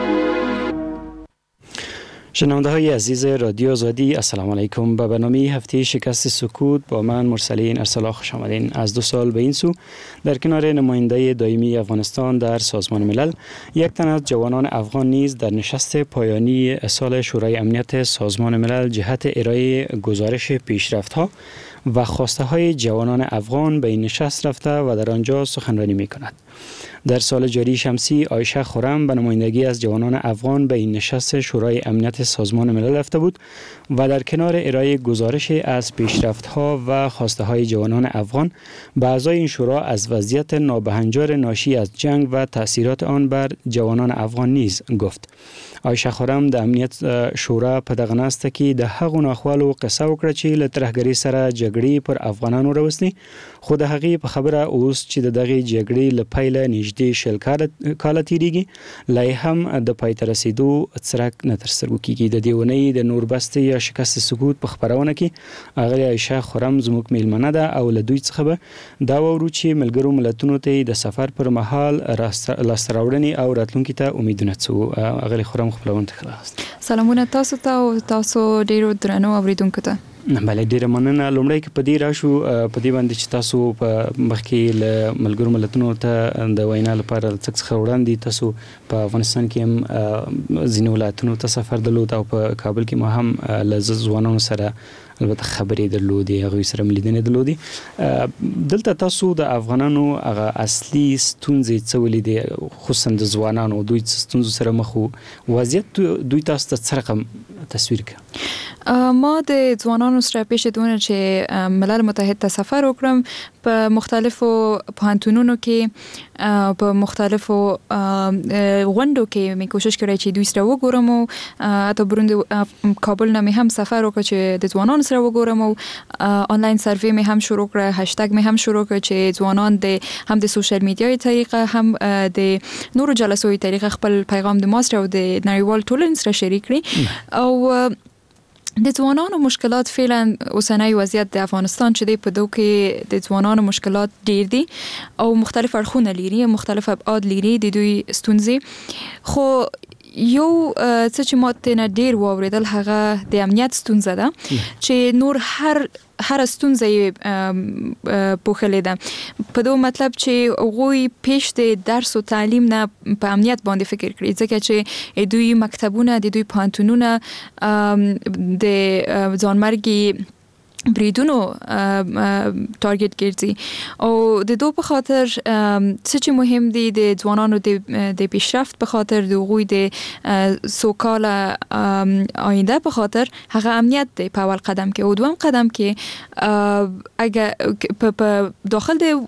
شنونده های عزیز رادیو آزادی، السلام علیکم. به برنامه هفته شکست سکوت با من مرسلین ارسلا خوش آمدین. از 2 سال به این سو در کنار نماینده دائمی افغانستان در سازمان ملل، یک تن از جوانان افغان نیز در نشست پایانی سال شورای امنیت سازمان ملل جهت ارائه گزارش پیشرفت‌ها و خواسته های جوانان افغان به این نشست رفته و در آنجا سخنرانی می کند. در سال جاری شمسی عایشه خرم به نمایندگی از جوانان افغان به این نشست شورای امنیت سازمان ملل رفته بود و در کنار ارائه گزارش از پیشرفت‌ها و خواسته های جوانان افغان به اعضای این شورا از وضعیت نابهنجار ناشی از جنگ و تأثیرات آن بر جوانان افغان نیز گفت. عایشه خرم د امنیت شورا په دغه ناسته کې د هغو ناخوالو قصه وکړه چې له ترهګرۍ سره جګړې پر افغانانو راوستي، خو د هغې په خبره اوس چې د دغې جګړې له پیله نږدې 20 کاله تیریږي، لا یې هم د پای ته رسېدو څرک نه تر سترګو کېږي. د دې اونۍ د نور بستې یا شکست سکوت په خپرونه کې اغلې عایشه خرم زموږ میلمنه ده او له دوی څخه به دا واورو چې ملګرو ملتونو ته د سفر پر مهال لاسته راوړنې او راتلونکي ته امیدونه څه وو. اغلې خرم خپلوان ته خلاص سلامونه تاسو ته او تاسو ډیرو درنو اوریدونکو ته. بله، ډیره مننه. لومړی کې په دې راشو په دې باندې چې تاسو په مخکې له ملګرو ملتونو ته د وینا لپاره څه وړاندې تاسو په افغانستان کې هم ځینې ولایتونو ته سفر درلود او په کابل کې ما هم له ځوانانو سره البته خبرې درلودې، هغوی سره مې لیدنې درلودې. دلته تاسو د افغانانو هغه اصلي ستونزې څه ولیدې، خصوصا د ځوانانو دوی ستونزو سره مخ وو، وضعیت دوی تاسو ته څه رقم تصویر کړ؟ ما د ځوانانو سره پیش دونه چې ملل متحد ته سفر وکړم په مختلفو پوهنتونونو کې په مختلفو غونډو کې مې کوشش کړی چې دوی سره وګورم او حتی برون کابل نه مې هم سفر وکړ چې د ځوانانو سره وګورم او آنلاین سروې مې هم شروع کړ، هشتګ مې هم شروع کړ چې ځوانان د هم د سوشل میډیای طریقه هم د نورو جلسو طریقه خپل پیغام د ماستر او د نړیوال ټولنې سره شریک کړي. او د ځوانانو مشکلات فعلا اوسنۍ وضعیت د افغانستان چې دی په دوه کې د ځوانانو مشکلات ډیر دي او مختلف اړخونه لري، مختلف ابعاد لري د دوی ستونزې. خو یو څه چې ما ته نه ډیر واوریدل هغه د امنیت ستونزه ده چې نور هر ستونزه یې پوښلې ده. په دوه مطلب چې غوی پیش د درس او تعلیم نه په امنیت باندې فکر کړی، ځکه چې دوی مکتبونه د دوی پوهنتونونه د ځانمرګي بریدونو تارگت ګرځي او د دوه په خاطر څه چې مهم دي د ځوانانو د پیشرفت په خاطر د غوی د سوکاله آینده په خاطر هغه امنیت دی په اول قدم کې. او دوم قدم کې اگر په داخل د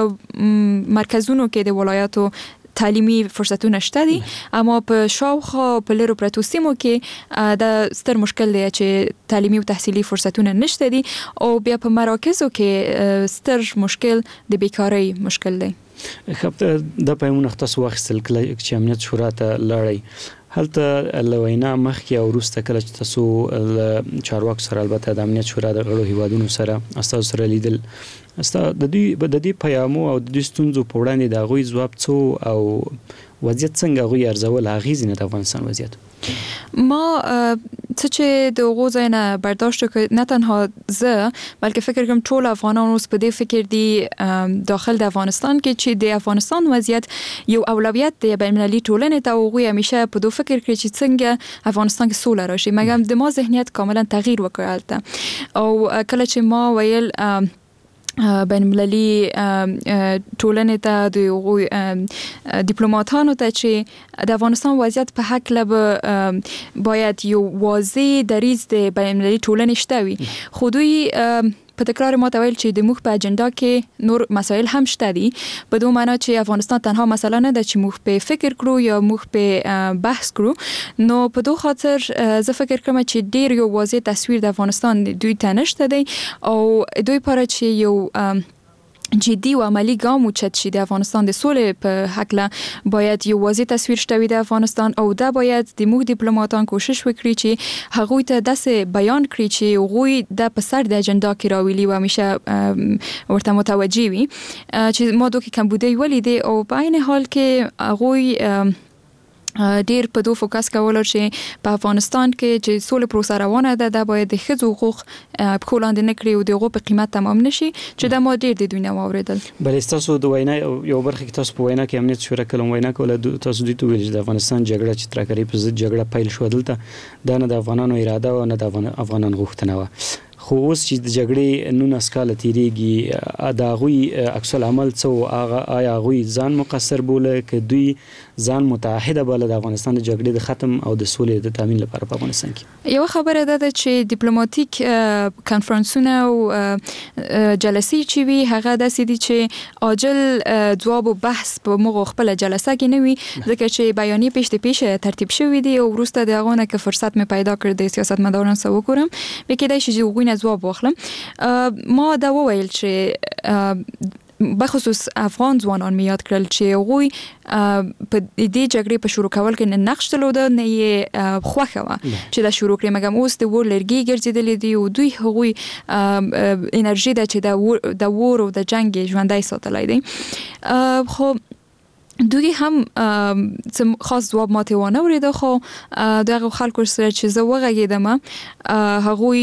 مرکزونو کې د ولایاتو تعلیمي فرصتونه شته دي، اما په شاوخوا په لرو پرتو سیمو کې د ستر مشکل دی چې تعلیمي او تحصیلي فرصتونه نشته دي او بیا په مراکزو کې ستر مشکل د بیکاری مشکل دی. خب د پېمونه تاسو واخیستل کله چې امنیت شورا ته لاړی هلته لوینا مخکې او وروسته کله چې تاسو چارواکو سره البته د امنیت شورا د غړو هیوادونو سره تاسو سره لیدل د دې پیامو او د ستونزو په وړاندې د غوي ځواب څو او وضعیت څنګه غوي ارزول اغیزنه د افغانستان وضعیت ما څه چې د غوځای نه برداشت کړ، نه تنها زه بلکې فکر کوم ټول افغانان اوس په دې فکر دي داخل د افغانستان کې چې د افغانستان وضعیت یو اولویت دی بین المللي ټولنې ته. غوي همیشه په دوه فکر کړی چې څنګه افغانستان کې سوله راشي، مګر د ما ذهنیت کاملا تغییر وکړ او کله چې ما ویل بین المللي ټولنې ته د ډیپلوماټانو ته چې د افغانستان وضعیت په حق له باید یو واضح دریځ د بین المللي ټولنې شته وي. خو دوی په تکرار ما ته ویل چې د موږ په اجنډا کې نور مسایل هم شته دي، په دوه معنی چې افغانستان تنها مسله نه ده چې موږ په فکر کړو یا موږ په بحث کړو. نو په دوه خاطر زه فکر کوم چې ډیر یو واضح تصویر د افغانستان دوی ته نشته دی او دوی لپاره چې یو جدي و عملی ګام اوچت شي د افغانستان د سولې په حق له باید یو واضح تصویر شته وي د افغانستان او دا باید د موږ ډیپلوماټان کوشش وکړي چې هغوی ته داسې بیان کړي چې هغوی د په سر د اجنډا کې راولي او همیشه ورته متوجي وي چې ما دوی کمبودی ولیدې او په عین حال کې هغوی ډیر په دوه فوکس کول چې په افغانستان کې چې سولې پروسه روانه ده دا باید د ښځو حقوق په وړاندې نه کړي او د هغو په قیمت تمام نشي چې دا ما ډیر د دوی نه واوریدل. بلې تاسو د وینا یو برخه کې تاسو په وینا کې امنیت شورا کلم وینا کوله تاسو دوی ته ویل چې د افغانستان جګړه چې ترکری په ضد جګړه پیل شو دلته دا نه د افغانانو اراده او نه د افغانان غوښتنه و. خو اوس چې د جګړې 19 کال تیریږي دا غوي عکس العمل څو آیا غوي ځان مقصر بوله ک دوی ځان متحده بل د افغانستان د جګړې د ختم او د سولې د تامین لپاره په افغانستان کې یو خبره ده چې ډیپلوماټیک کانفرنسونه او جلسې چې وی هغه د سې دي چې عاجل جواب او بحث په موږ خپل جلسه کې نه وي ځکه چې بیانیه پیش ترتیب شوی دی او وروسته د هغه نه که فرصت مې پیدا کړ د سیاستمدارانو سره وګورم به کې د شي غوینه جواب واخلم. ما دا وویل چې بخصوص افغان ځوانان مې یاد کړل چې غوی په دې جګړې په شروع کول کې نه نقش درلوده نه یې خوښه وه چې دا شروع کړي، مګر اوس د ور لرګي ګرځېدلې دي او دوی هغوی انرژي ده چې د ور او د جنګ ژوندی ساتلی دی. خو دوی هم خاص جواب ماته ونه ورېده خو دغه خلکو سره چې زه وغږېدم هغوی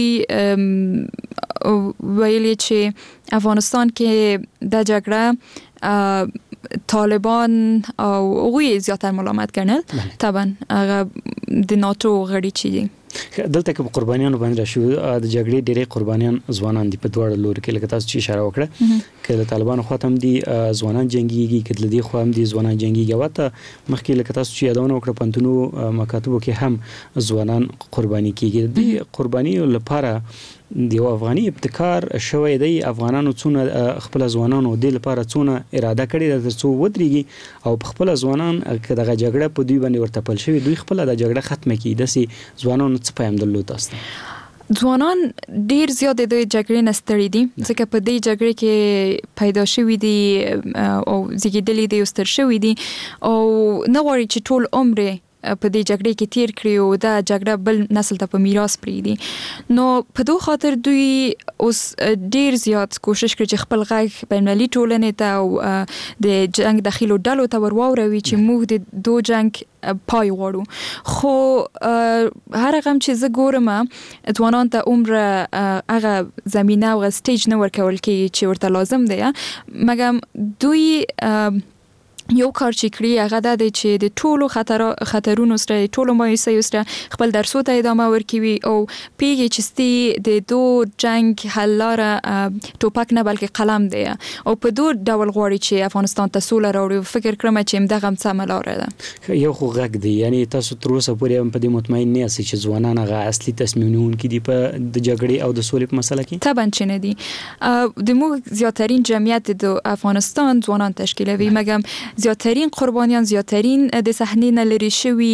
ویلي چې افغانستان کې د جګړه طالبان او هغوی زیاتر ملامت کړل طبعا هغه د ناتو غړي چې دي. دلته کې قربانیان باندې راشي د جګړې ډېرې قربانیان ځوانان دي په دواړو لوري کې لکه تاسو چې اشاره وکړه کله طالبانو خو هم دي ځوانان جنگيږي کله دي خو هم دي ځوانان جنگيږي وته مخکې لکه تاسو چې یادونه وکړه پنتونو مکاتبو کې هم ځوانان قرباني کیږي د قرباني لپاره د افغاني ابتکار شوی دی افغانانو څونه خپل ځوانانو د لپاره څونه اراده کړې ده ترڅو ودرېږي او خپل ځوانان دغه جګړه په دوی باندې ورته پل شوی دوی خپل د جګړه ختمه کړي داسې ځوانانو څه پیغام درلود تاسو ځوانان ډیر زیات د جګړې نه ستړي دي ځکه په دې جګړې کې پیدا شوي دي او زیږیدلي دي او ستر شوي دي او نه غواړي چې ټول عمر په دې جګړې کې تیر کړی او دا جګړه بل نسل ته په میراث پرېږدي نو په دوه خاطر دوی اوس ډیر زیات کوشش کوي چې خپل غږ بین‌المللي ټولنې ته او د جنگ داخلو ډلو ته ورواوروي چې موږ د دو جنگ پای غواړو خو هر غم چې زه ګورم ځوانان ته عمر هغه زمینه او سټیج نه ورکول کېږي چې ورته لازم دی مګر دوی یو کار چې کړی هغه د چې د ټولو خطرونو سره ټولو مایوسیو سره خپل درسو ته ادامه ورکوي او پیږي چې ستی د دو جنگ حل لاره ټوپک نه بلکې قلم دی او په دو ډول غواړي چې افغانستان ته سوله راوړي فکر کوم چې دغه هم سمه لاره ده یو خو غږ دی یعنی تاسو تر اوسه پورې په دې مطمئن نه یاست چې ځوانان هغه اصلي تصمیم نیونکي دي په د جګړې او د سولې په مسله کې طبعا چې نه دي د موږ زیاترین جمعیت د افغانستان ځوانان تشکیلوي مګر زیاترین قربانیان زیاترین د صحنې نه لري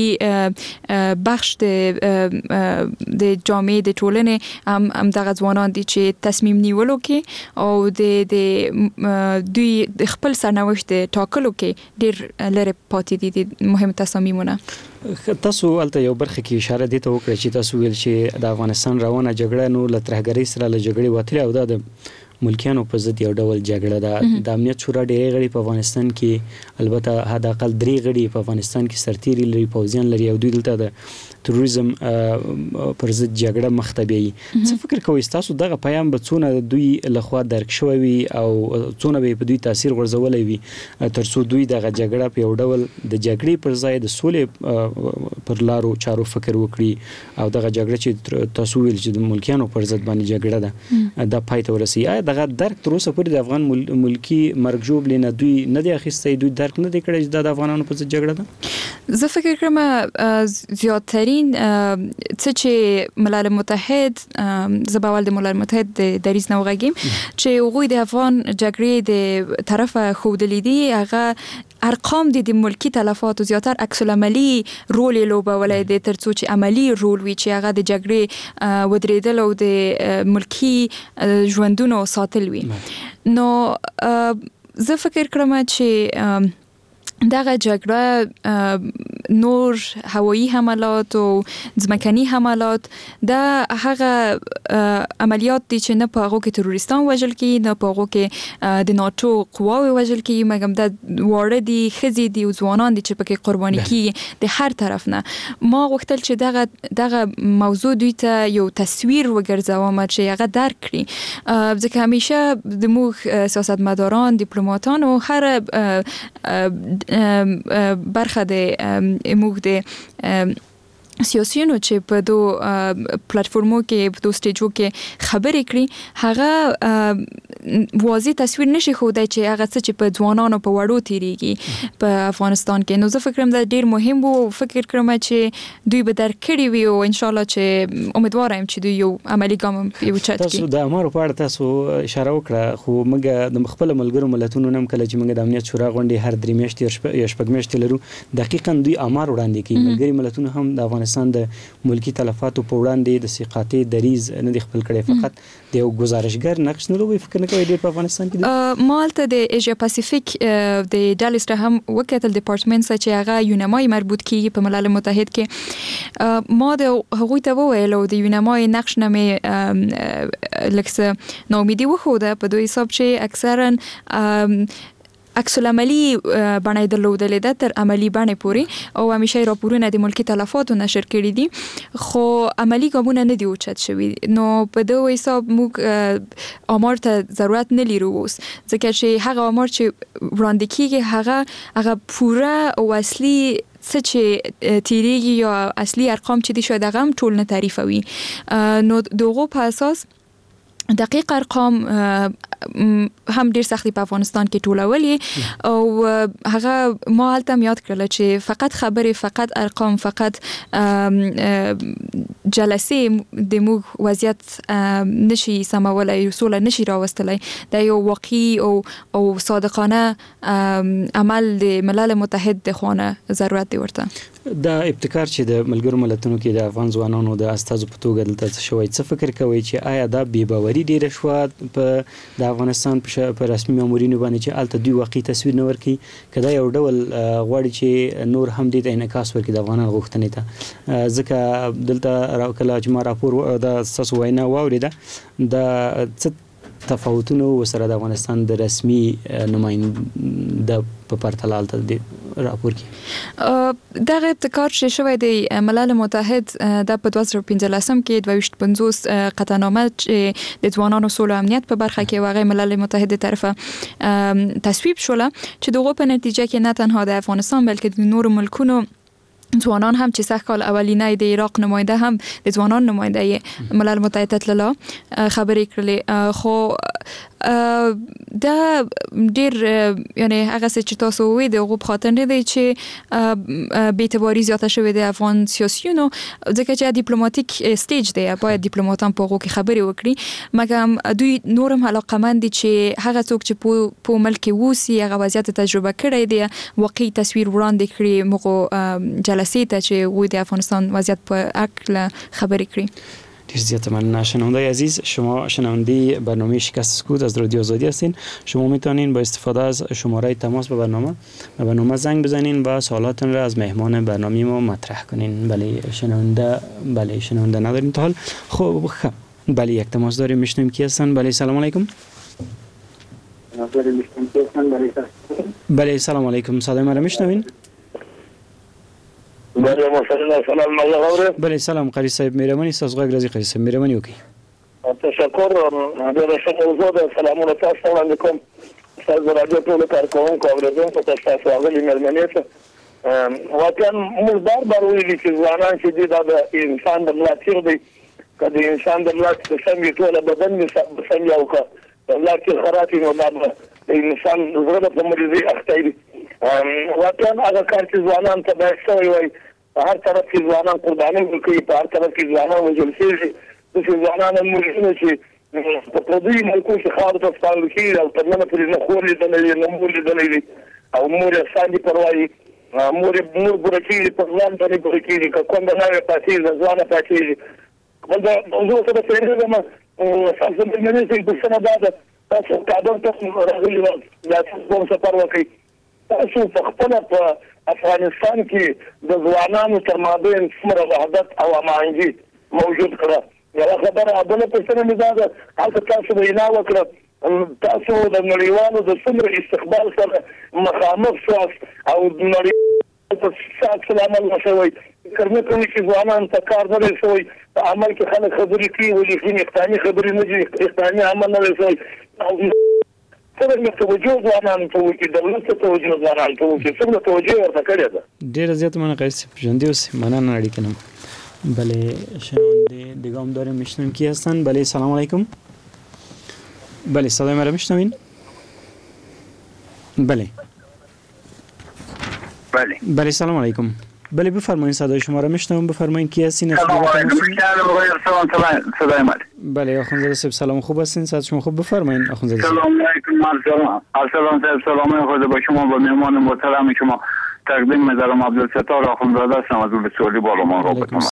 شوی بخش د جامعه د ټولنې هم دغه ځوانان دي چې تصمیم نیولو کې او د دوی د خپل سرنوشت ټاکلو کې ډیر لري پاتې دي مهم تصامیمونه تاسو البته یو برخه کې اشاره دي ته وکړه چې تاسو ویل چې د افغانستان روانه جګړه نو له ترهګرۍ سره له جګړې وتلې او د ملکیانو په ضد یو ډول جګړه ده د امنیت شورا ډېری غړي په افغانستان کې البته حد اقل 3 غړي په افغانستان کې سرتیري لري پوځیان لري او دوی دلته د تروریزم پر ضد جګړه مختبي څه فکر کوئ تاسو دغه پیغام به څونه دوی لخوا درک شوی وي او څونه به په دوی تاثیر غورځولای وي ترڅو دوی دغه جګړه په یو ډول د جګړې پر ځای د سولې پر لارو چارو فکر وکړي او دغه جګړه چې تاسو ویل چې د ملکیانو پر ضد باندې جګړه ده د پای ته ورسي دغه درک تر اوسه پورې د افغان ملکی مرګ جوړ لنه دوی نه دی اخیستی دوی درک نه دی کړی چې د افغانانو په ضد جګړه ده زه فکر کوم زیاترین څه چې ملل متحد زباول د ملل متحد د دریز نو غږیم چې هغوی د افغان جګړې د طرفه خودلې دي هغه ارقام د ملکی تلفات او زیاتر عکس العملی رول لوبولای دي ترڅو چې عملی رول وي چې هغه د جګړې ودرېدل او د ملکی ژوندونو ساتل وي نو زه فکر کوم چې دغه جګړه نور هوایی حملات او ځمکني حملات دا هغه عملیات دي چې نه په هغه کې تروریستان وژل کی نه په هغه کې د ناتو قواوي وژل کی مګم د وړه دي خزي دي او ځوانان دي چې پکې قرباني کی د هر طرف نه ما غوښتل چې دغه موضوع دوی ته یو تصویر وګرځوم چې هغه درک کړي ځکه همیشه د موږ سیاستمداران ډیپلوماټان او هر برخه د موږ د سیاسيونو چې په دو پلیټفارمو کې په دو سټیجو کې خبرې کړي هغه واضح تصویر نشي خودای چې هغه څه چې په ځوانانو په وړو تیریږي په افغانستان کې نو زه فکر کوم دا ډیر مهم وو فکر کوم چې دوی به درک کړي وي او ان شاء الله چې امیدوار یم چې دوی یو عملی ګام یو چت تاسو د امر په اړه تاسو اشاره وکړه خو موږ د خپل ملګرو ملتونو نم کله چې موږ د امنیت شورا غونډې هر درې میاشتې یا شپږ میاشتې لرو دقیقاً دوی امر وړاندې کوي ملګري ملتونه هم د افغانستان د ملکی تلفاتو په وړاندې د سقاطي دریز نه دی خپل کړي فقط د یو گزارشګر نقش نه لوي فکر نه کوي ډیر په افغانستان کې مالته د ایشیا پاسفیک د ډالستر هم وکټل ډپارټمنټ چې هغه یونمای مربوط کیږي په ملل متحد کې ما د هغوی ته وویل او د یونمای نقش نه مې لکه نومیدي وخوده په دوی حساب چې اکثرا عکس العملی باندې درلودلې ده تر عملی باندې پوری او همیشه راپورونه د ملکی تلفاتو نشر کړي دي خو عملی ګامونه نه دی اوچت شوی نو په دوه حساب موږ امر ته ضرورت نه لرو اوس ځکه چې هغه امر چې وړاندې کیږي هغه پوره او اصلي څه چې تیریږي یا اصلي ارقام چې دي شاید هغه ټول نه تعریفوي نو دغه په اساس دقیق ارقام هم ډیر سختي په افغانستان کې ټولولې او هغه ما هلته یاد کړل چې فقط خبرې، فقط ارقام، فقط جلسې د موږ وضعیت نشي سمولای، اصول نشي راوستلای. د یو واقعي او صادقانه عمل د ملل متحد د خوانه ضرورت دی ورته. دا ابتکار چې د ملګرو ملتونو کې د افغان ځوانانو د استازو په توګه دلته شوی، څه فکر کوي چې آیا دا بې باوري ډیره شوه په د افغانستان په رسمي مامورینو باندې چې الته دوی واقعي تصویر نه ورکړي، که دا یو ډول غواړي چې نور هم دې ته انعکاس ورکړي د افغانانو غوښتنې ته؟ ځکه دلته کله چې ما راپور د ستاسو وینا واورېده، د څه تفاوتونه وسره د افغانستان د رسمي نماینده په پرتله هلته د راپور کې دغه ابتکار چې شوی دی ملل متحد د په 2015 کې 250 قطعنامه چې د ځوانانو سولې امنیت په برخه کې واغې ملل متحد طرفه تصویب شوله، چې دغه په نتیجه کې نه تنها د افغانستان بلکې د نورو ملکونو ځوانان هم چې سخت کال اولینه د عراق نماینده هم د ځوانان نماینده ملل متحد تللا خبرې کړلې. خو دا ډیر یعنی هغه څه چې تاسو وې د غو خاطر نه دی چې بې اعتباري زیاته شوې د افغان سیاسيونو، ځکه چې ډیپلوماټیک سټیج دی، باید ډیپلوماټان په غو کې خبرې وکړي، مګر دوی نورم علاقمند دي چې هغه څوک چې په ملک ووسی هغه وضعیت تجربه کړی دی واقعي تصویر وړاندې کړي، مغو جلسې ته چې وې د افغانستان وضعیت په اړه خبرې کړي. دیر زیاد ممنون. شنونده عزیز، شما شنونده برنامه شکست سکوت از رادیو آزادی هستین. شما میتونین با استفاده از شماره تماس به برنامه زنگ بزنین و سوالاتون را از مهمان برنامه ما مطرح کنین. بله شنونده نداریم تا حال. خب بله یک تماس داریم، میشنویم کی هستن. بله سلام علیکم. بله سلام علیکم، صدای ما را میشنوین؟ بله سلام قاری صاحب، مهربانی است از غږ راځي قاری صاحب، مهربانی وکړئ. تشکر. ډېر ښه موضوع ده. سلامونه تاسو ته وړاندې کوم. تاسو د راډیو ټولو کارکوونکو او اورېدونکو ته ستاسو راغلي مېلمنې ته واقعا موږ بار ویلي چې ځوانان چې دي دا د انسان د ملا تیر دی، که د انسان د ملا څنګ وي ټوله بدن مې څنګه او که د ملا تیر خراب وي نو دا د انسان زړه په مریضۍ اخته وي. واقعا هغه کار چې ځوانان ته باید شوی وای، په هر طرف کې ځوانان قرباني ورکوي، په هر طرف کې ځوانان وژل کېږي. داسې ځوانان هم موجودونه چې په پردیو ملکو کې خاورو ته سپارل کېږي او تر ننه پورې نه خور لیدلی وي نه مور لیدلی وي او مور یې ساندې پر وایي، مور ګوره کېږي، پر ځوان باندې ګوره کېږي، که کونډه نه وي پاتېږي، ځوانه پاتېږي. بل دا موضوع ته به تېرېږم. ستاسو مېلمنې صاحب پوښتنه دا ده، تاسو کابل ته راغلي وئ، یا تاسو کوم سفر وکړئ، تاسو په خپله په افغانستان کې د ځوانانو تر مابین څومره وحدت او هماهنګي موجود کړه؟ یوه خبره. بله پوښتنه مې دا ده، هلته تاسو وینا وکړه، تاسو د نړیوالو د څومره استقبال سره مخامخ شواست او نړیوالو په څه عمل وشوی؟ فکر نه کوئ چې ځوانانو ته کار نه دی شوی؟ په عمل کې خلک خبرې کوي ولې ځینې اقدامي خبرې نه دي، اقدامي عمل نه دی شوی. څنګه توجه ځوانانو ته وکړي، دولت ته توجه ځوانانو ته وکړي، څنګه توجه ورته کړې ده؟ ډېره زیاته مننه قاری صاحب، ژوندي اوسئ، مننه اړیکه نم. بله شنونده دیگه هم داریم، میشنویم کی هستن. بله سلام علیکم. بله صدای ما را میشنوین؟ بله بله سلام علیکم. بله بفرمایید، صدای شما را میشنوم، بفرمایید کی هستین؟ سلام علیکم. صدای ما. بله آخوندزاده صاحب سلام، خوب هستین؟ صحت شما خوب؟ بفرمایید آخوندزاده صاحب. سلام علیکم. سلام صاحب، سلام خود با شما، با مهمان محترم شما تقدیم می‌دارم. عبدالستار آخوندزاده هستم از ولسوالی بالامون رابطه.